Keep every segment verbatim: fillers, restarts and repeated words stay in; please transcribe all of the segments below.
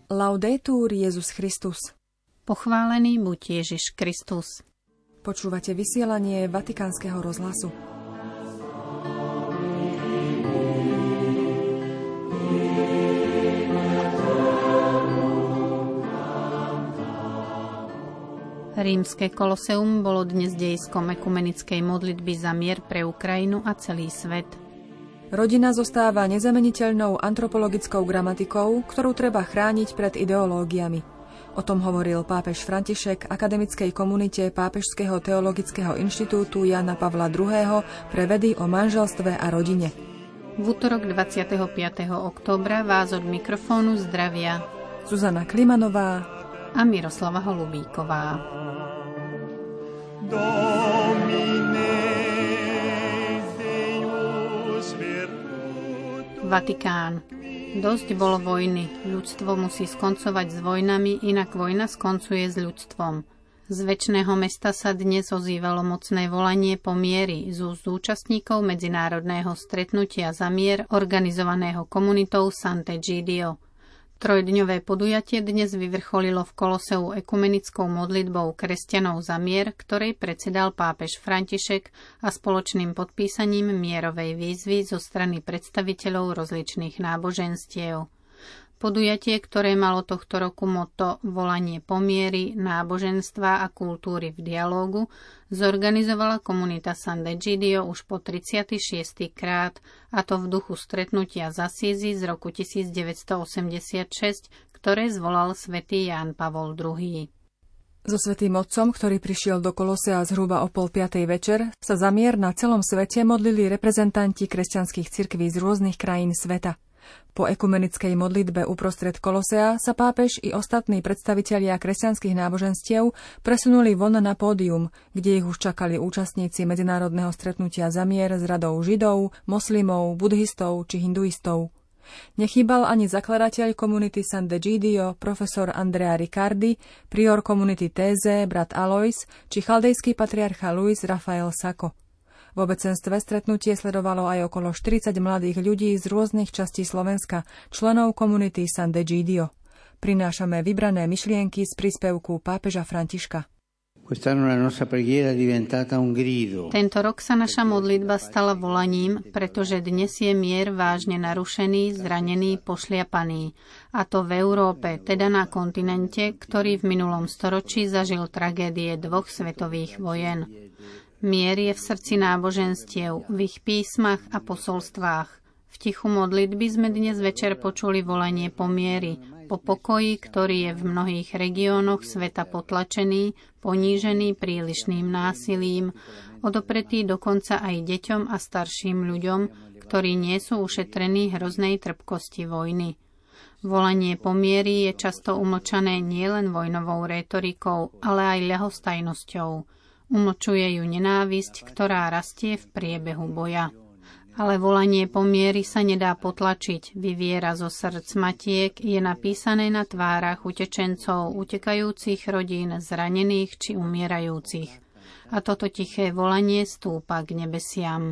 Laudetur Jesus Christus. Pochválený buď Ježiš Kristus. Počúvate vysielanie Vatikánskeho rozhlasu. Rímske koloseum bolo dnes dejiskom ekumenickej modlitby za mier pre Ukrajinu a celý svet. Rodina zostáva nezameniteľnou antropologickou gramatikou, ktorú treba chrániť pred ideológiami. O tom hovoril pápež František akademickej komunite Pápežského teologického inštitútu Jána Pavla druhého. pre vedy o manželstve a rodine. V útorok dvadsiateho piateho októbra vás od mikrofónu zdravia Zuzana Klimanová a Miroslava Holubíková. Vatikán. Dosť bolo vojny. Ľudstvo musí skoncovať s vojnami, inak vojna skoncuje s ľudstvom. Z večného mesta sa dnes ozývalo mocné volanie po mieri z úst účastníkov medzinárodného stretnutia za mier organizovaného komunitou Sant'Egidio. Trojdňové podujatie dnes vyvrcholilo v Koloseu ekumenickou modlitbou kresťanov za mier, ktorej predsedal pápež František a spoločným podpísaním mierovej výzvy zo strany predstaviteľov rozličných náboženstiev. Podujatie, ktoré malo tohto roku motto Volanie po mieri, náboženstva a kultúry v dialógu, zorganizovala komunita Sant'Egidio už po tridsiaty šiesty krát, a to v duchu stretnutia z Asízy z roku tisícdeväťstoosemdesiatšesť, ktoré zvolal svätý Ján Pavol druhý. So svätým otcom, ktorý prišiel do Kolosea zhruba o pol piatej večer, sa za mier na celom svete modlili reprezentanti kresťanských cirkví z rôznych krajín sveta. Po ekumenickej modlitbe uprostred Kolosea sa pápež i ostatní predstavitelia kresťanských náboženstiev presunuli von na pódium, kde ich už čakali účastníci medzinárodného stretnutia za mier s radou židov, moslimov, budhistov či hinduistov. Nechýbal ani zakladateľ komunity Sant'Egidio, profesor Andrea Riccardi, prior komunity Téze, brat Alois, či chaldejský patriarcha Luis Rafael Sacco. V obecenstve stretnutie sledovalo aj okolo štyridsať mladých ľudí z rôznych častí Slovenska, členov komunity Sant'Egidio. Prinášame vybrané myšlienky z príspevku pápeža Františka. Tento rok sa naša modlitba stala volaním, pretože dnes je mier vážne narušený, zranený, pošliapaný. A to v Európe, teda na kontinente, ktorý v minulom storočí zažil tragédie dvoch svetových vojen. Mier je v srdci náboženstiev, v ich písmach a posolstvách. V tichu modlitby sme dnes večer počuli volanie po mieri, po pokoji, ktorý je v mnohých regiónoch sveta potlačený, ponížený prílišným násilím, odopretý dokonca aj deťom a starším ľuďom, ktorí nie sú ušetrení hroznej trpkosti vojny. Volanie po mieri je často umlčané nielen vojnovou rétorikou, ale aj ľahostajnosťou. Umlčuje ju nenávisť, ktorá rastie v priebehu boja. Ale volanie po mieri sa nedá potlačiť, vyviera zo srdc matiek, je napísané na tvárach utečencov, utekajúcich rodín, zranených či umierajúcich. A toto tiché volanie stúpa k nebesiam.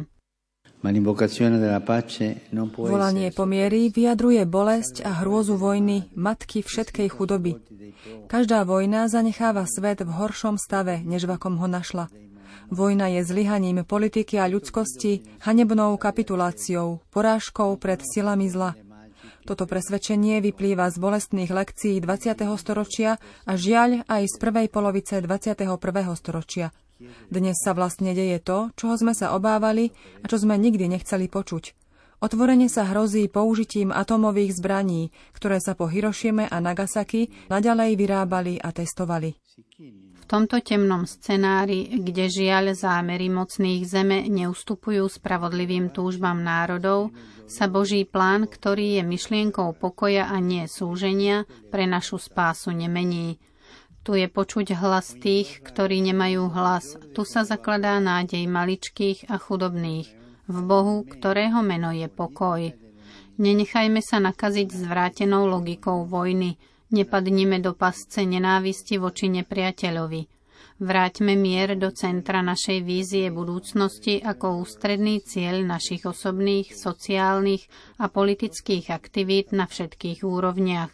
Volanie po mieri vyjadruje bolesť a hrôzu vojny, matky všetkej chudoby. Každá vojna zanecháva svet v horšom stave, než v akom ho našla. Vojna je zlyhaním politiky a ľudskosti, hanebnou kapituláciou, porážkou pred silami zla. Toto presvedčenie vyplýva z bolestných lekcií dvadsiateho storočia a žiaľ aj z prvej polovice dvadsiateho prvého storočia. Dnes sa vlastne deje to, čoho sme sa obávali a čo sme nikdy nechceli počuť. Otvorene sa hrozí použitím atómových zbraní, ktoré sa po Hirošime a Nagasaki naďalej vyrábali a testovali. V tomto temnom scenári, kde žiaľ zámery mocných zeme neustupujú spravodlivým túžbám národov, sa Boží plán, ktorý je myšlienkou pokoja a nie súženia, pre našu spásu nemení. Tu je počuť hlas tých, ktorí nemajú hlas. Tu sa zakladá nádej maličkých a chudobných. V Bohu, ktorého meno je pokoj. Nenechajme sa nakaziť zvrátenou logikou vojny. Nepadnime do pasce nenávisti voči nepriateľovi. Vráťme mier do centra našej vízie budúcnosti ako ústredný cieľ našich osobných, sociálnych a politických aktivít na všetkých úrovniach.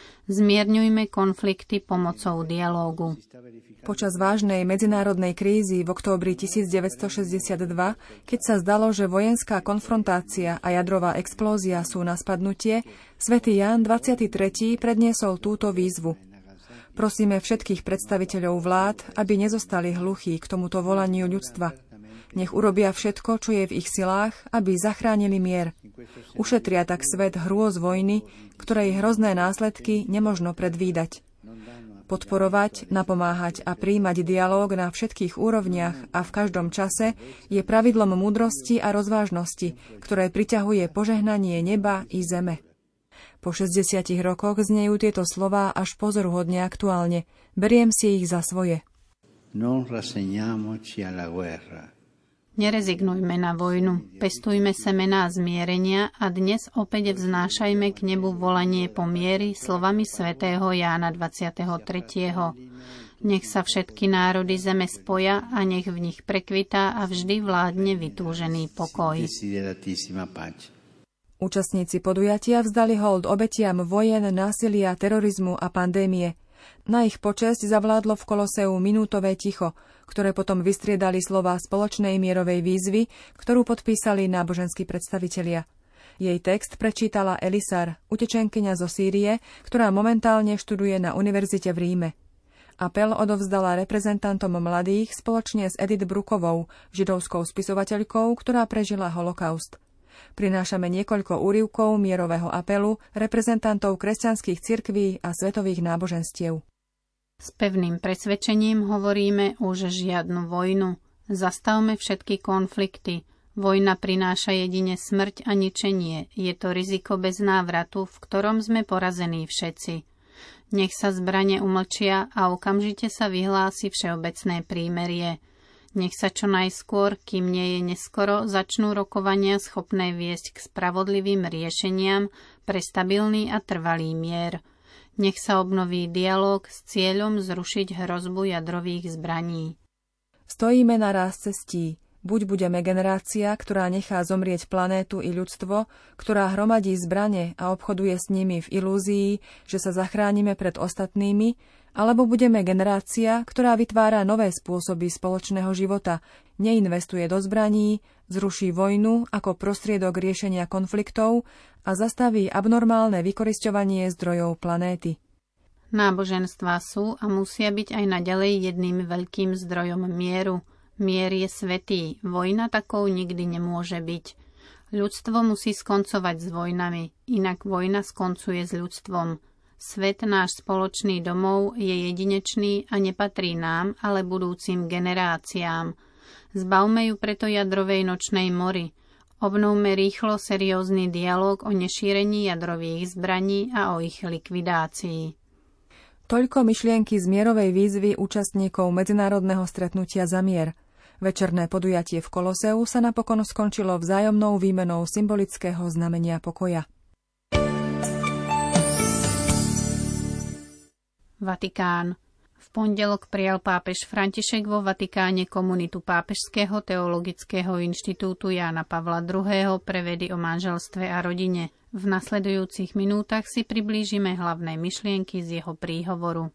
Zmierňujme konflikty pomocou dialógu. Počas vážnej medzinárodnej krízy v októbri devätnásťstošesťdesiatdva, keď sa zdalo, že vojenská konfrontácia a jadrová explózia sú na spadnutie, svätý Ján dvadsiaty tretí predniesol túto výzvu. Prosíme všetkých predstaviteľov vlád, aby nezostali hluchí k tomuto volaniu ľudstva. Nech urobia všetko, čo je v ich silách, aby zachránili mier. Ušetria tak svet hrôz vojny, ktorej hrozné následky nemožno predvídať. Podporovať, napomáhať a prijímať dialóg na všetkých úrovniach a v každom čase je pravidlom múdrosti a rozvážnosti, ktoré priťahuje požehnanie neba i zeme. Po šesťdesiatich rokoch znejú tieto slová až pozoruhodne aktuálne. Beriem si ich za svoje. Non rassegniamoci alla guerra. Nerezignujme na vojnu, pestujme semená zmierenia a dnes opäť vznášajme k nebu volanie po mieri slovami svätého Jána dvadsiateho tretieho Nech sa všetky národy zeme spoja a nech v nich prekvitá a vždy vládne vytúžený pokoj. Účastníci podujatia vzdali hold obetiam vojen, násilia, terorizmu a pandémie. Na ich počesť zavládlo v Koloseu minútové ticho, ktoré potom vystriedali slová spoločnej mierovej výzvy, ktorú podpísali náboženskí predstavitelia. Jej text prečítala Elisar, utečenkyňa zo Sýrie, ktorá momentálne študuje na univerzite v Ríme. Apel odovzdala reprezentantom mladých spoločne s Edith Bruckovou, židovskou spisovateľkou, ktorá prežila holokaust. Prinášame niekoľko úryvkov mierového apelu reprezentantov kresťanských cirkví a svetových náboženstiev. S pevným presvedčením hovoríme už žiadnu vojnu. Zastavme všetky konflikty. Vojna prináša jedine smrť a ničenie. Je to riziko bez návratu, v ktorom sme porazení všetci. Nech sa zbrane umlčia a okamžite sa vyhlási všeobecné prímerie. Nech sa čo najskôr, kým nie je neskoro, začnú rokovania schopné viesť k spravodlivým riešeniam pre stabilný a trvalý mier. Nech sa obnoví dialóg s cieľom zrušiť hrozbu jadrových zbraní. Stojíme na ráz cestí. Buď budeme generácia, ktorá nechá zomrieť planétu i ľudstvo, ktorá hromadí zbrane a obchoduje s nimi v ilúzii, že sa zachránime pred ostatnými, alebo budeme generácia, ktorá vytvára nové spôsoby spoločného života, neinvestuje do zbraní, zruší vojnu ako prostriedok riešenia konfliktov a zastaví abnormálne vykorisťovanie zdrojov planéty. Náboženstvá sú a musia byť aj naďalej jedným veľkým zdrojom mieru. Mier je svätý, vojna takou nikdy nemôže byť. Ľudstvo musí skoncovať s vojnami, inak vojna skoncuje s ľudstvom. Svet, náš spoločný domov, je jedinečný a nepatrí nám, ale budúcim generáciám. Zbavme ju preto jadrovej nočnej mori. Obnovme rýchlo seriózny dialóg o nešírení jadrových zbraní a o ich likvidácii. Toľko myšlienky z mierovej výzvy účastníkov medzinárodného stretnutia za mier. Večerné podujatie v Koloseu sa napokon skončilo vzájomnou výmenou symbolického znamenia pokoja. Vatikán. V pondelok prijal pápež František vo Vatikáne komunitu Pápežského teologického inštitútu Jána Pavla druhého. pre vedy o manželstve a rodine. V nasledujúcich minútach si priblížime hlavné myšlienky z jeho príhovoru.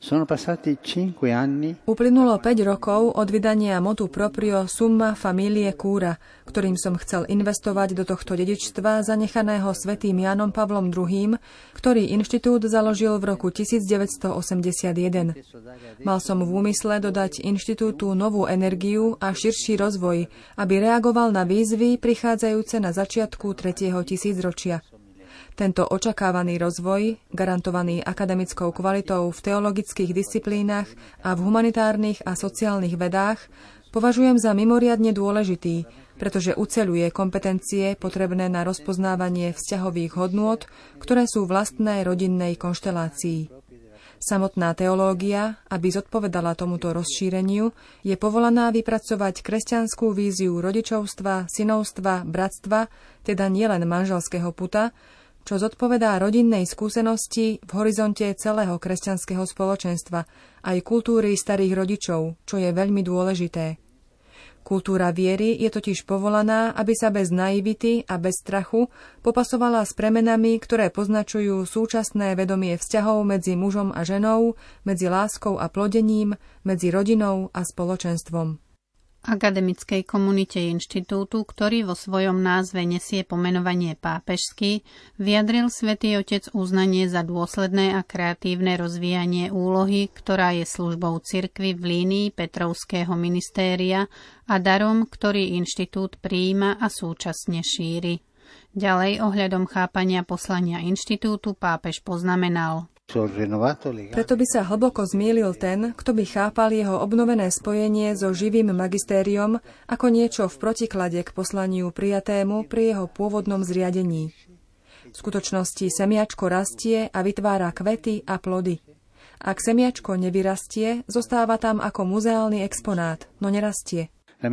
Uplynulo päť rokov od vydania motu proprio Summa Familiae Cura, ktorým som chcel investovať do tohto dedičstva zanechaného svätým Jánom Pavlom druhým., ktorý inštitút založil v roku devätnásťstoosemdesiatjeden. Mal som v úmysle dodať inštitútu novú energiu a širší rozvoj, aby reagoval na výzvy prichádzajúce na začiatku tretieho tisícročia. Tento očakávaný rozvoj, garantovaný akademickou kvalitou v teologických disciplínach a v humanitárnych a sociálnych vedách, považujem za mimoriadne dôležitý, pretože uceľuje kompetencie potrebné na rozpoznávanie vzťahových hodnôt, ktoré sú vlastné rodinnej konštelácii. Samotná teológia, aby zodpovedala tomuto rozšíreniu, je povolaná vypracovať kresťanskú víziu rodičovstva, synovstva, bratstva, teda nielen manželského puta, čo zodpovedá rodinnej skúsenosti v horizonte celého kresťanského spoločenstva, aj kultúry starých rodičov, čo je veľmi dôležité. Kultúra viery je totiž povolaná, aby sa bez naivity a bez strachu popasovala s premenami, ktoré poznačujú súčasné vedomie vzťahov medzi mužom a ženou, medzi láskou a plodením, medzi rodinou a spoločenstvom. Akademickej komunite inštitútu, ktorý vo svojom názve nesie pomenovanie pápežský, vyjadril Svätý Otec uznanie za dôsledné a kreatívne rozvíjanie úlohy, ktorá je službou cirkvi v línii Petrovského ministéria a darom, ktorý inštitút prijíma a súčasne šíri. Ďalej ohľadom chápania poslania inštitútu pápež poznamenal: Preto by sa hlboko zmielil ten, kto by chápal jeho obnovené spojenie so živým magistériom ako niečo v protiklade k poslaniu prijatému pri jeho pôvodnom zriadení. V skutočnosti semiačko rastie a vytvára kvety a plody. Ak semiačko nevyrastie, zostáva tam ako muzeálny exponát, no nerastie.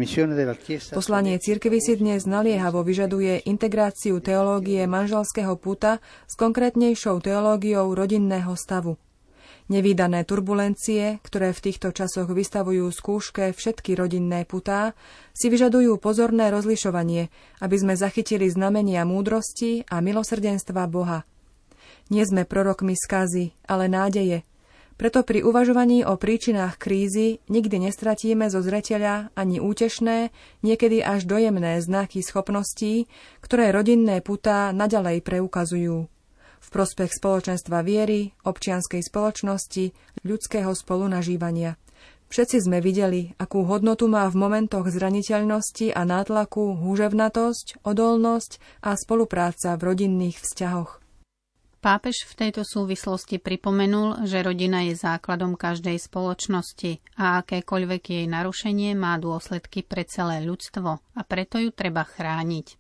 Poslanie cirkvi si dnes naliehavo vyžaduje integráciu teológie manželského puta s konkrétnejšou teológiou rodinného stavu. Nevídané turbulencie, ktoré v týchto časoch vystavujú skúške všetky rodinné putá, si vyžadujú pozorné rozlišovanie, aby sme zachytili znamenia múdrosti a milosrdenstva Boha. Nie sme prorokmi skazy, ale nádeje. Preto pri uvažovaní o príčinách krízy nikdy nestratíme zo zreteľa ani útešné, niekedy až dojemné znaky schopností, ktoré rodinné putá naďalej preukazujú. V prospech spoločenstva viery, občianskej spoločnosti, ľudského spolunažívania. Všetci sme videli, akú hodnotu má v momentoch zraniteľnosti a nátlaku húževnatosť, odolnosť a spolupráca v rodinných vzťahoch. Pápež v tejto súvislosti pripomenul, že rodina je základom každej spoločnosti a akékoľvek jej narušenie má dôsledky pre celé ľudstvo a preto ju treba chrániť.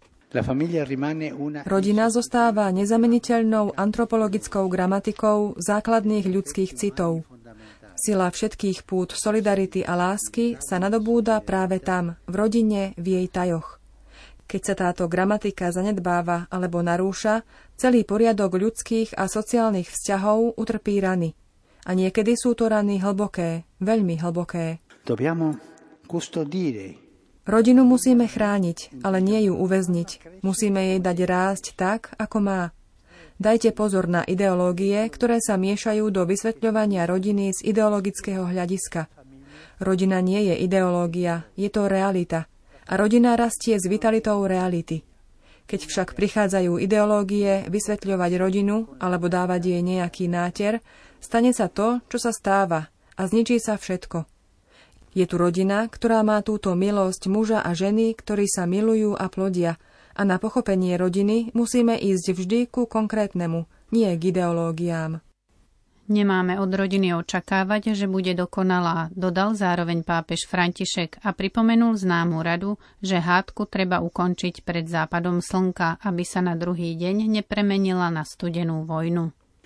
Rodina zostáva nezameniteľnou antropologickou gramatikou základných ľudských citov. Sila všetkých pút solidarity a lásky sa nadobúda práve tam, v rodine, v jej tajoch. Keď sa táto gramatika zanedbáva alebo narúša, celý poriadok ľudských a sociálnych vzťahov utrpí rany. A niekedy sú to rany hlboké, veľmi hlboké. Rodinu musíme chrániť, ale nie ju uväzniť. Musíme jej dať rásť tak, ako má. Dajte pozor na ideológie, ktoré sa miešajú do vysvetľovania rodiny z ideologického hľadiska. Rodina nie je ideológia, je to realita. A rodina rastie s vitalitou reality. Keď však prichádzajú ideológie vysvetľovať rodinu alebo dávať jej nejaký náter, stane sa to, čo sa stáva a zničí sa všetko. Je tu rodina, ktorá má túto milosť muža a ženy, ktorí sa milujú a plodia, a na pochopenie rodiny musíme ísť vždy ku konkrétnemu, nie k ideológiám. Nemáme od rodiny očakávať, že bude dokonalá, dodal zároveň pápež František a pripomenul známu radu, že hádku treba ukončiť pred západom slnka, aby sa na druhý deň nepremenila na studenú vojnu.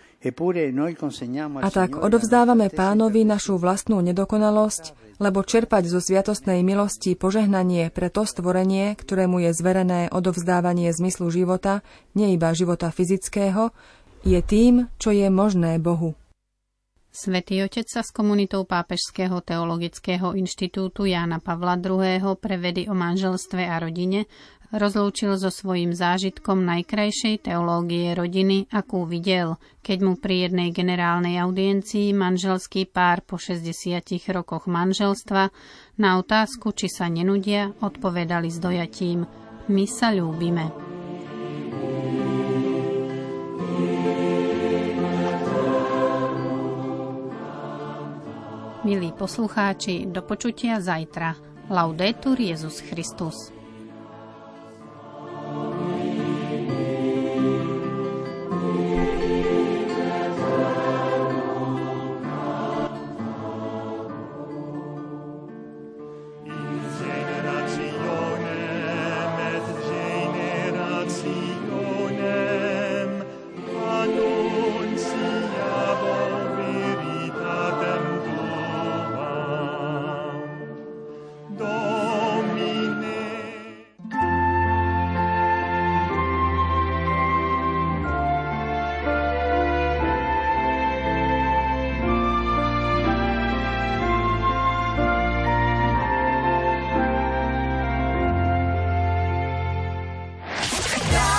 A tak odovzdávame Pánovi našu vlastnú nedokonalosť, lebo čerpať zo sviatostnej milosti požehnanie pre to stvorenie, ktorému je zverené odovzdávanie zmyslu života, nie iba života fyzického, je tým, čo je možné Bohu. Svätý Otec sa s komunitou Pápežského teologického inštitútu Jána Pavla druhého. pre vedy o manželstve a rodine rozlúčil so svojím zážitkom najkrajšej teológie rodiny, akú videl, keď mu pri jednej generálnej audiencii manželský pár po šesťdesiatich rokoch manželstva na otázku, či sa nenudia, odpovedali s dojatím: My sa ľúbime. Milí poslucháči, do počutia zajtra. Laudetur Jesus Christus.